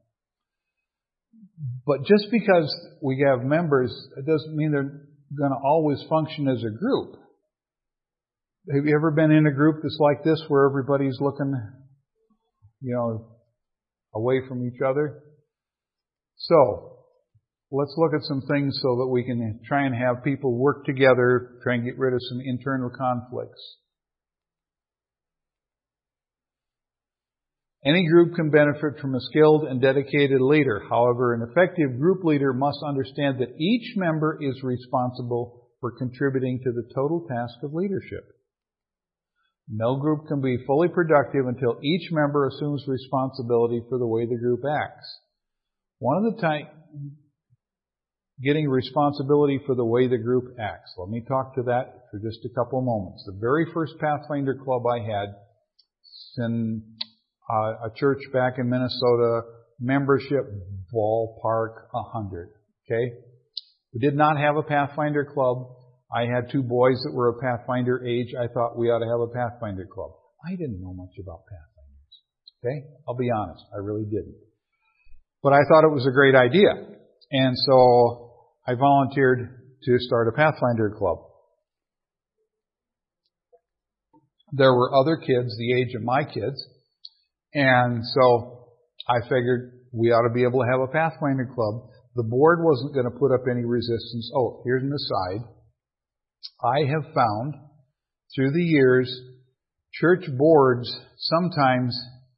But just because we have members, it doesn't mean they're going to always function as a group. Have you ever been in a group that's like this, where everybody's looking, you know, away from each other? So, let's look at some things so that we can try and have people work together, try and get rid of some internal conflicts. Any group can benefit from a skilled and dedicated leader. However, an effective group leader must understand that each member is responsible for contributing to the total task of leadership. No group can be fully productive until each member assumes responsibility for the way the group acts. One of the time, getting responsibility for the way the group acts. Let me talk to that for just a couple of moments. The very first Pathfinder Club I had in uh, a church back in Minnesota, membership ballpark one hundred. Okay? We did not have a Pathfinder Club. I had two boys that were of Pathfinder age. I thought we ought to have a Pathfinder Club. I didn't know much about Pathfinders. Okay? I'll be honest. I really didn't. But I thought it was a great idea. And so I volunteered to start a Pathfinder Club. There were other kids the age of my kids. And so I figured we ought to be able to have a Pathfinder Club. The board wasn't going to put up any resistance. Oh, here's an aside. I have found through the years, church boards sometimes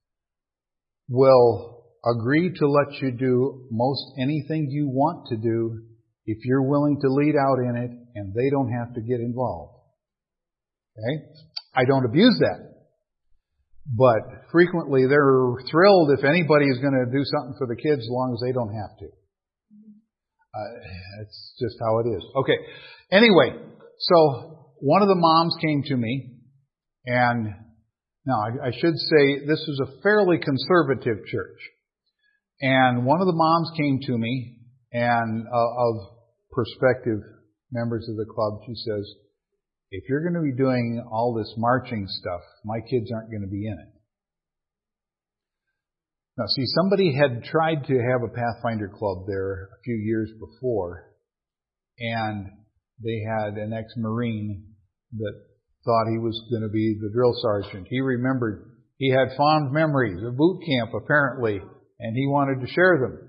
will agree to let you do most anything you want to do if you're willing to lead out in it, and they don't have to get involved. Okay? I don't abuse that. But frequently they're thrilled if anybody is going to do something for the kids as long as they don't have to. Uh, it's just how it is. Okay. Anyway, so one of the moms came to me, and now I, I should say this was a fairly conservative church. And one of the moms came to me, and uh, of prospective members of the club, she says, if you're going to be doing all this marching stuff, my kids aren't going to be in it. Now, see, somebody had tried to have a Pathfinder club there a few years before, and they had an ex-Marine that thought he was going to be the drill sergeant. He remembered, he had fond memories of boot camp, apparently, and he wanted to share them.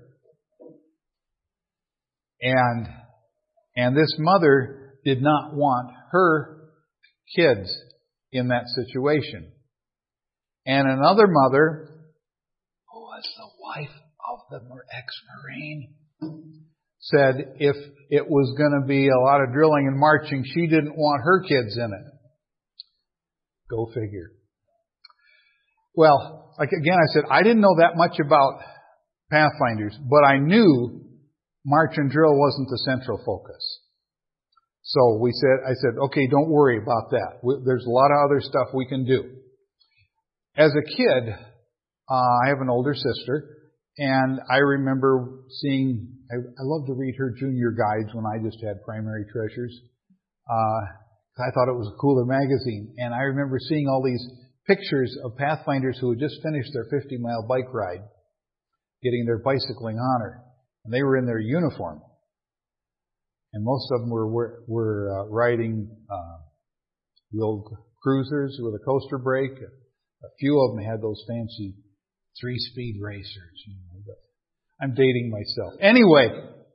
And, and this mother did not want her kids in that situation. And another mother, who was the wife of the ex-Marine, said if it was going to be a lot of drilling and marching, she didn't want her kids in it. Go figure. Well, like again, I said, I didn't know that much about Pathfinders, but I knew march and drill wasn't the central focus. So we said, I said, okay, don't worry about that. There's a lot of other stuff we can do. As a kid, uh, I have an older sister, and I remember seeing, I, I love to read her junior guides when I just had primary treasures. Uh, I thought it was a cooler magazine. And I remember seeing all these pictures of Pathfinders who had just finished their fifty mile bike ride, getting their bicycling honor. And they were in their uniform. And most of them were, were, were uh, riding uh, the old cruisers with a coaster brake. A few of them had those fancy three-speed racers. You know, but I'm dating myself. Anyway,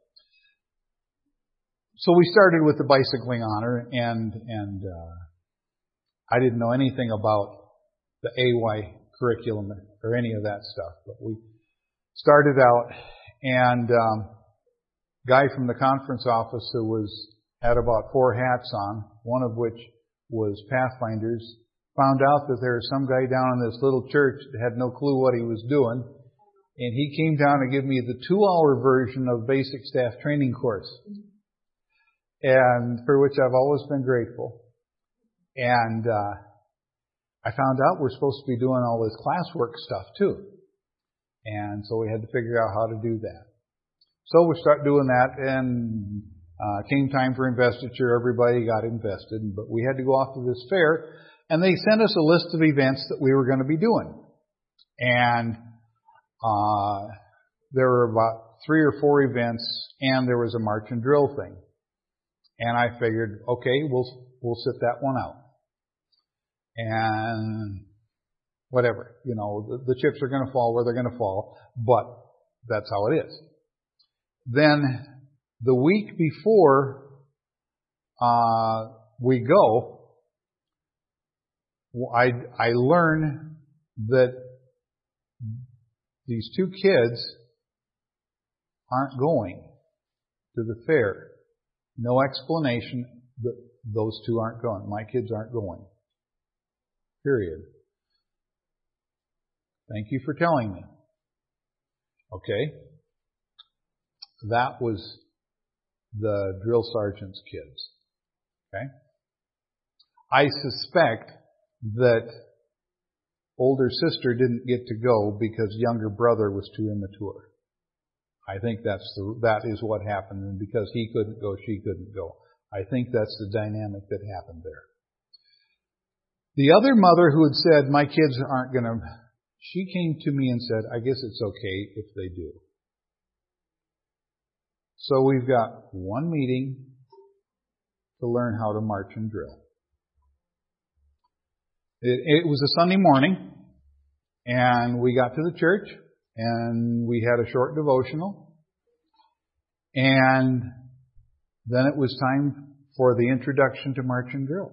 so we started with the bicycling honor, and and uh, I didn't know anything about the A Y curriculum or any of that stuff. But we started out, and um, guy from the conference office who was had about four hats on, one of which was Pathfinders, found out that there was some guy down in this little church that had no clue what he was doing, and he came down to give me the two-hour version of basic staff training course, and for which I've always been grateful. And uh, I found out we're supposed to be doing all this classwork stuff too, and so we had to figure out how to do that. So we started doing that, and uh, came time for investiture. Everybody got invested, but we had to go off to this fair. And they sent us a list of events that we were going to be doing. And uh, there were about three or four events, and there was a march and drill thing. And I figured, okay, we'll we'll sit that one out. And whatever, you know, the, the chips are going to fall where they're going to fall, but that's how it is. Then the week before uh, we go, I, I learned that these two kids aren't going to the fair. No explanation that those two aren't going. My kids aren't going. Period. Thank you for telling me. Okay. That was the drill sergeant's kids. Okay. I suspect that older sister didn't get to go because younger brother was too immature. I think that's the, that is what happened, and because he couldn't go, she couldn't go. I think that's the dynamic that happened there. The other mother who had said, my kids aren't going to, she came to me and said, I guess it's okay if they do. So we've got one meeting to learn how to march and drill. It, it was a Sunday morning, and we got to the church, and we had a short devotional, and then it was time for the introduction to march and drill.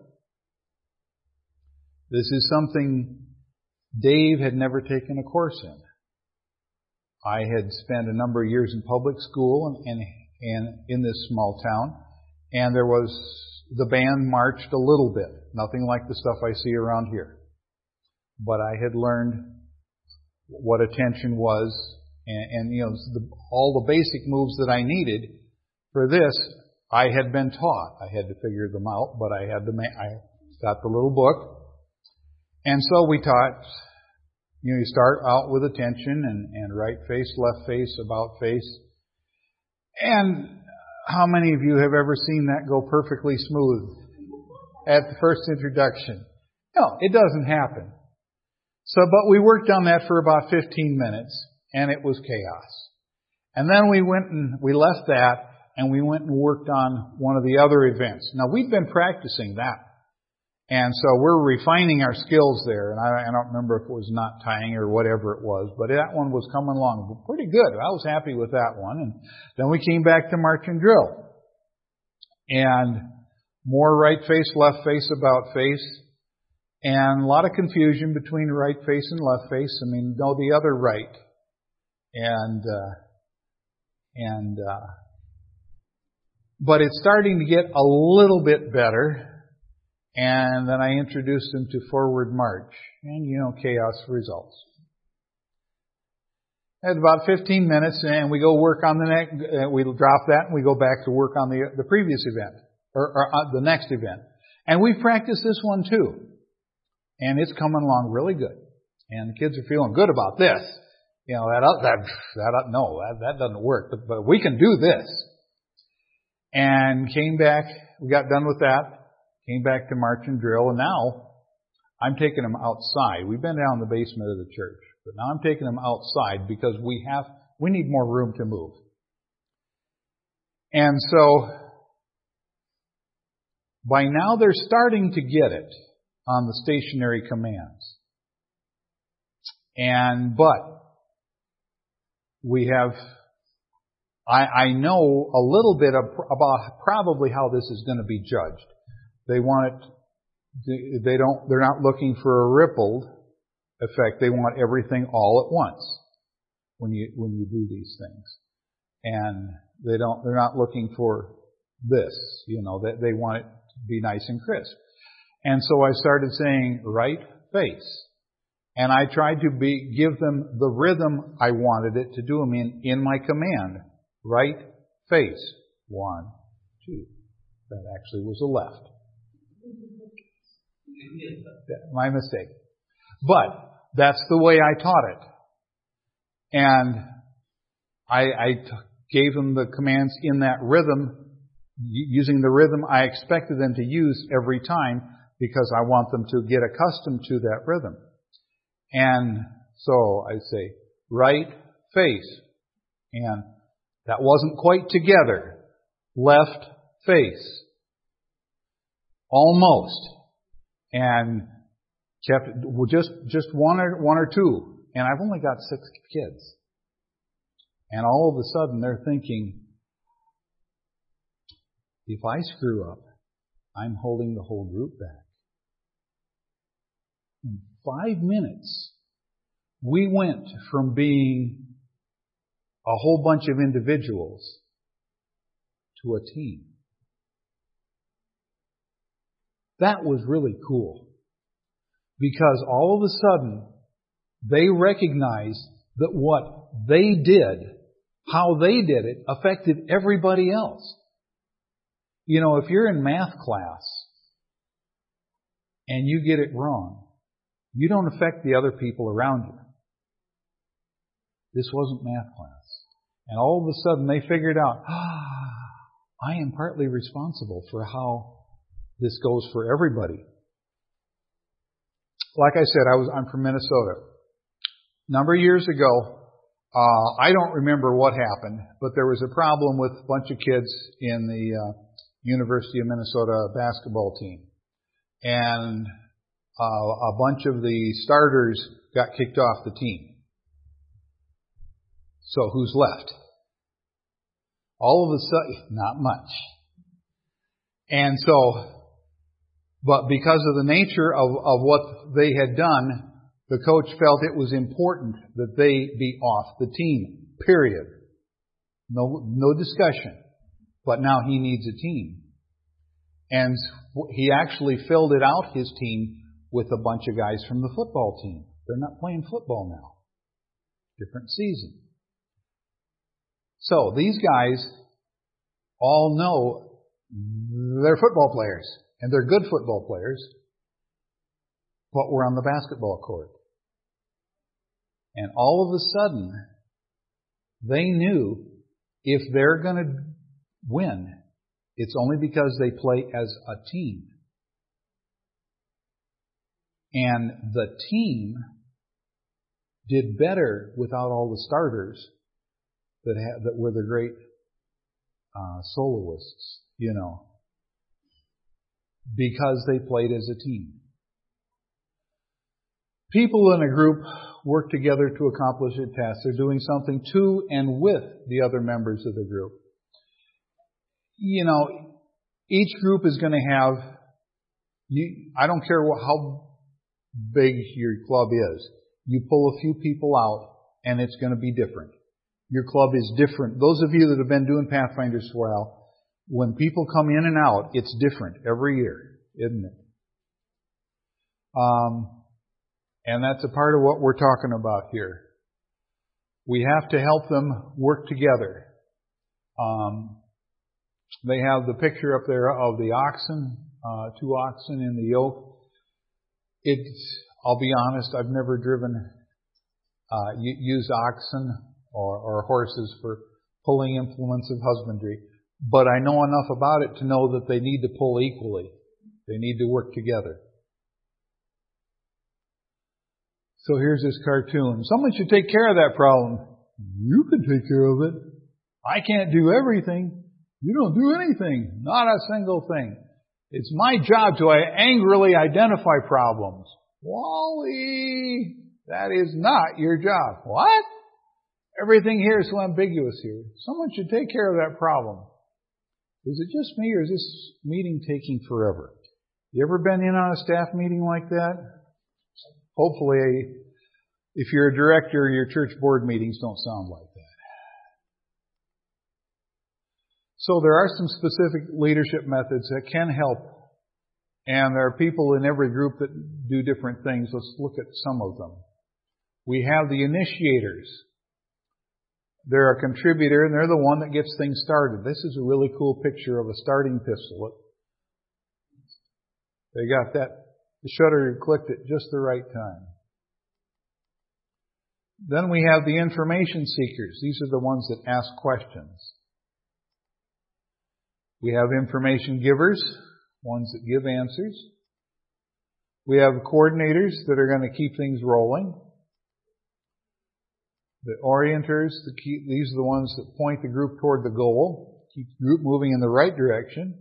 This is something Dave had never taken a course in. I had spent a number of years in public school and, and, and in this small town, and there was the band marched a little bit, nothing like the stuff I see around here. But I had learned what attention was, and, and you know, the, all the basic moves that I needed for this, I had been taught. I had to figure them out, but I had to. I got the little book, and so we taught. You know, you start out with attention and, and right face, left face, about face, and How many of you have ever seen that go perfectly smooth at the first introduction? No, it doesn't happen. So, but we worked on that for about fifteen minutes, and it was chaos. And then we went and we left that, and we went and worked on one of the other events. Now, we'd been practicing that. And so we're refining our skills there. And I, I don't remember if it was knot tying or whatever it was, but that one was coming along pretty good. I was happy with that one. And then we came back to march and drill. And more right face, left face, about face. And a lot of confusion between right face and left face. I mean, no, the other right. And, uh, and, uh, but it's starting to get a little bit better. And then I introduced them to forward march. And, you know, chaos results. At about fifteen minutes, and we go work on the next, uh, we drop that and we go back to work on the the previous event, or, or uh, the next event. And we practiced this one too. And it's coming along really good. And the kids are feeling good about this. You know, that, that, that no, that, that doesn't work, but, but we can do this. And came back, we got done with that. Came back to march and drill, and now I'm taking them outside. We've been down in the basement of the church, but now I'm taking them outside because we have, we need more room to move. And so, by now they're starting to get it on the stationary commands. And, but, we have, I, I know a little bit of, about probably how this is going to be judged. They want it, they don't, they're not looking for a rippled effect. They want everything all at once when you, when you do these things. And they don't, they're not looking for this, you know, that they want it to be nice and crisp. And so I started saying right face. And I tried to be, give them the rhythm I wanted it to do them in, in my command. Right face. One, two. That actually was a left. My mistake. But that's the way I taught it. And I, I t- gave them the commands in that rhythm, using the rhythm I expected them to use every time because I want them to get accustomed to that rhythm. And so I say, right face. And that wasn't quite together. Left face. Almost. And kept well, just just one or one or two, and I've only got six kids. And all of a sudden, they're thinking, if I screw up, I'm holding the whole group back. In five minutes, we went from being a whole bunch of individuals to a team. That was really cool. Because all of a sudden, they recognized that what they did, how they did it, affected everybody else. You know, if you're in math class and you get it wrong, you don't affect the other people around you. This wasn't math class. And all of a sudden, they figured out, ah, I am partly responsible for how this goes for everybody. Like I said, I was, I'm from Minnesota. A number of years ago, uh, I don't remember what happened, but there was a problem with a bunch of kids in the uh, University of Minnesota basketball team. And uh, a bunch of the starters got kicked off the team. So who's left? All of a sudden, not much. And so, but because of the nature of, of what they had done, the coach felt it was important that they be off the team. Period. No, no discussion. But now he needs a team. And he actually filled it out, his team, with a bunch of guys from the football team. They're not playing football now. Different season. So these guys all know they're football players. And they're good football players. But we're on the basketball court. And all of a sudden, they knew if they're going to win. It's only because they play as a team. And the team did better without all the starters that ha- that were the great uh, soloists, you know, because they played as a team. People in a group work together to accomplish a task. They're doing something to and with the other members of the group. You know, each group is going to have, you, I don't care what, how big your club is. You pull a few people out and it's going to be different. Your club is different. Those of you that have been doing Pathfinders for a while, when people come in and out, it's different every year, isn't it? Um, and that's a part of what we're talking about here. We have to help them work together. Um, they have the picture up there of the oxen, uh, two oxen in the yoke. It's, I'll be honest, I've never driven, uh, used oxen or, or horses for pulling implements of husbandry. But I know enough about it to know that they need to pull equally. They need to work together. So here's this cartoon. Someone should take care of that problem. You can take care of it. I can't do everything. You don't do anything. Not a single thing. It's my job to angrily identify problems. Wally, that is not your job. What? Everything here is so ambiguous here. Someone should take care of that problem. Is it just me or is this meeting taking forever? You ever been in on a staff meeting like that? Hopefully, if you're a director, your church board meetings don't sound like that. So there are some specific leadership methods that can help. And there are people in every group that do different things. Let's look at some of them. We have the initiators. They're a contributor and they're the one that gets things started. This is a really cool picture of a starting pistol. They got that. The shutter clicked at just the right time. Then we have the information seekers. These are the ones that ask questions. We have information givers, ones that give answers. We have coordinators that are going to keep things rolling. The orienters, the key, these are the ones that point the group toward the goal, keep the group moving in the right direction.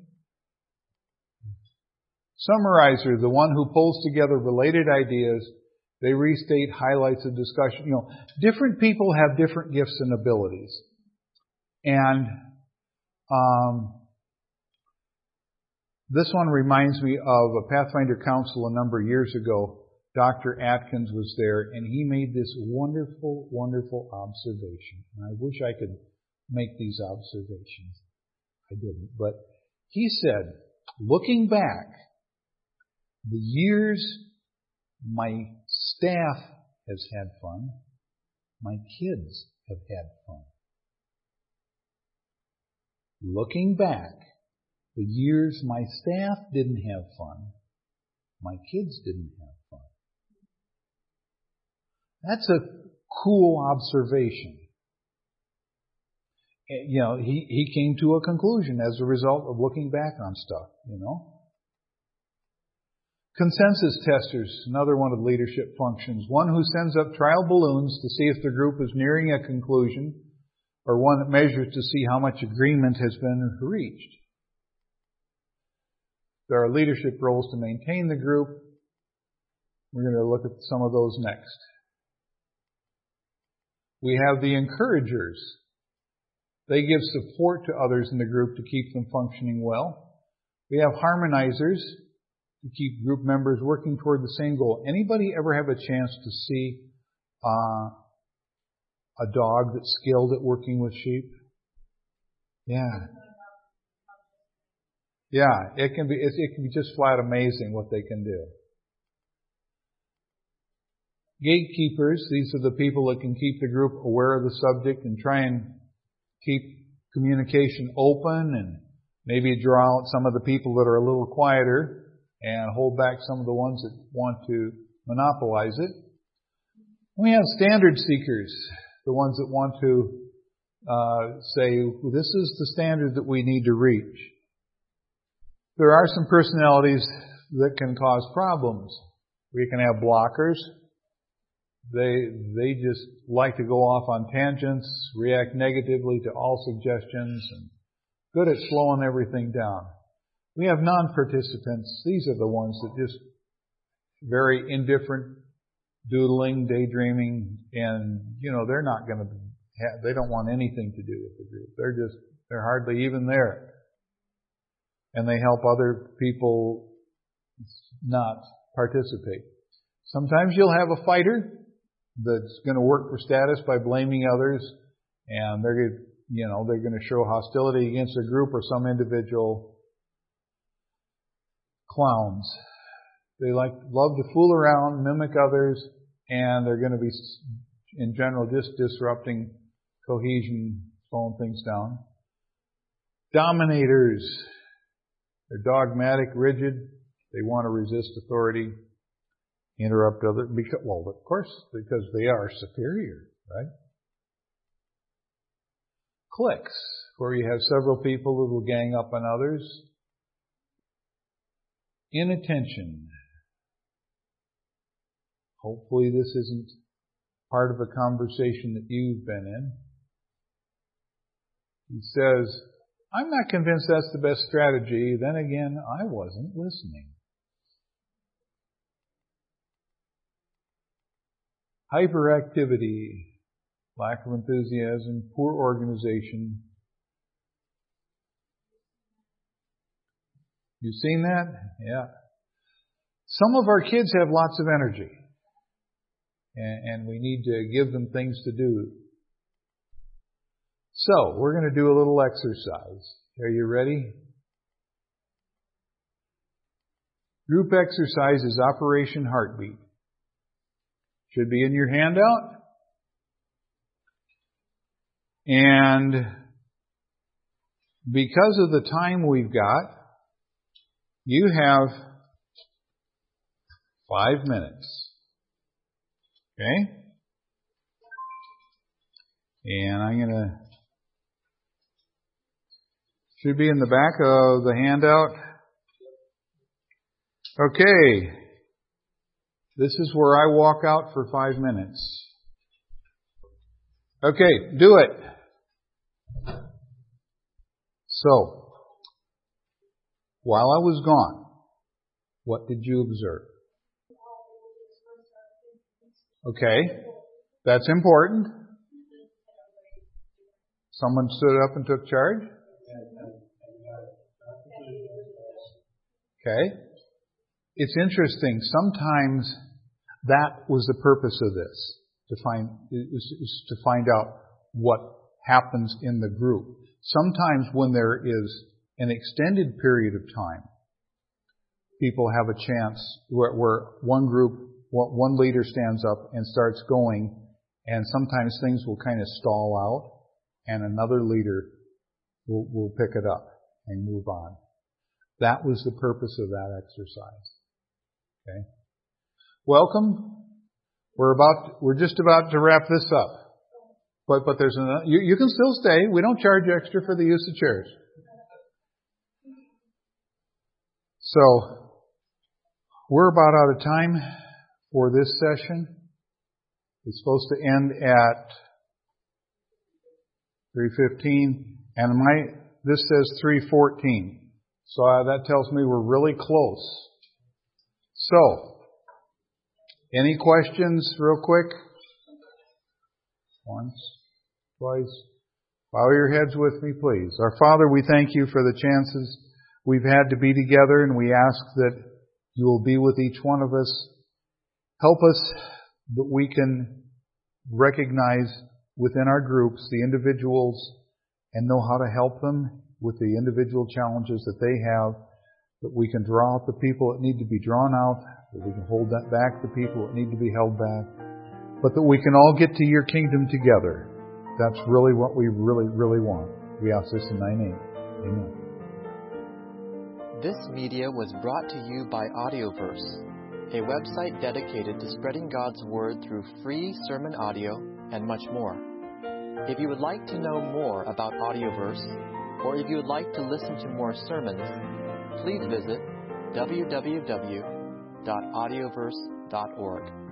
Summarizer, the one who pulls together related ideas. They restate highlights of discussion. You know, different people have different gifts and abilities. And um, this one reminds me of a Pathfinder Council a number of years ago. Doctor Atkins was there, and he made this wonderful, wonderful observation. And I wish I could make these observations. I didn't. But he said, looking back, the years my staff has had fun, my kids have had fun. Looking back, the years my staff didn't have fun, my kids didn't have fun. That's a cool observation. You know, he, he came to a conclusion as a result of looking back on stuff, you know. Consensus testers, another one of the leadership functions. One who sends up trial balloons to see if the group is nearing a conclusion, or one that measures to see how much agreement has been reached. There are leadership roles to maintain the group. We're going to look at some of those next. We have the encouragers. They give support to others in the group to keep them functioning well. We have harmonizers to keep group members working toward the same goal. Anybody ever have a chance to see uh, a dog that's skilled at working with sheep? Yeah. Yeah, it can be, it, it can be just flat amazing what they can do. Gatekeepers, these are the people that can keep the group aware of the subject and try and keep communication open and maybe draw out some of the people that are a little quieter and hold back some of the ones that want to monopolize it. We have standard seekers, the ones that want to uh, say, this is the standard that we need to reach. There are some personalities that can cause problems. We can have blockers. They they just like to go off on tangents, react negatively to all suggestions, and good at slowing everything down. We have non-participants. These are the ones that just very indifferent, doodling, daydreaming, and you know they're not going to have, they don't want anything to do with the group. They're just they're hardly even there, and they help other people not participate. Sometimes you'll have a fighter that's going to work for status by blaming others, and they're, you know, they're going to show hostility against a group or some individual. Clowns. They like, love to fool around, mimic others, and they're going to be, in general, just disrupting cohesion, slowing things down. Dominators. They're dogmatic, rigid. They want to resist authority, interrupt others. Because, well, of course, because they are superior, right? Cliques, where you have several people who will gang up on others. Inattention. Hopefully this isn't part of a conversation that you've been in. He says, I'm not convinced that's the best strategy. Then again, I wasn't listening. Hyperactivity, lack of enthusiasm, poor organization. You seen that? Yeah. Some of our kids have lots of energy, and, and we need to give them things to do. So, we're going to do a little exercise. Are you ready? Group exercise is Operation Heartbeat. Should be in your handout. And because of the time we've got, you have five minutes. Okay? And I'm going to, should be in the back of the handout. Okay. This is where I walk out for five minutes. Okay, do it. So, while I was gone, what did you observe? Okay, that's important. Someone stood up and took charge? Okay. It's interesting. Sometimes that was the purpose of this, to find is, is to find out what happens in the group. Sometimes when there is an extended period of time, people have a chance where, where one group, one leader stands up and starts going, and sometimes things will kind of stall out, and another leader will, will pick it up and move on. That was the purpose of that exercise. Okay. Welcome. We're about, we're just about to wrap this up. But, but there's another, you, you can still stay. We don't charge extra for the use of chairs. So, we're about out of time for this session. It's supposed to end at three fifteen, and my, this says three fourteen. So uh, that tells me we're really close. So, any questions real quick? Once, twice. Bow your heads with me, please. Our Father, we thank you for the chances we've had to be together, and we ask that you will be with each one of us. Help us that we can recognize within our groups the individuals and know how to help them with the individual challenges that they have, that we can draw out the people that need to be drawn out, that we can hold that back the people that need to be held back, but that we can all get to your kingdom together. That's really what we really, really want. We ask this in thy name. Amen. This media was brought to you by Audioverse, a website dedicated to spreading God's Word through free sermon audio and much more. If you would like to know more about Audioverse, or if you would like to listen to more sermons, please visit w w w dot audioverse dot org.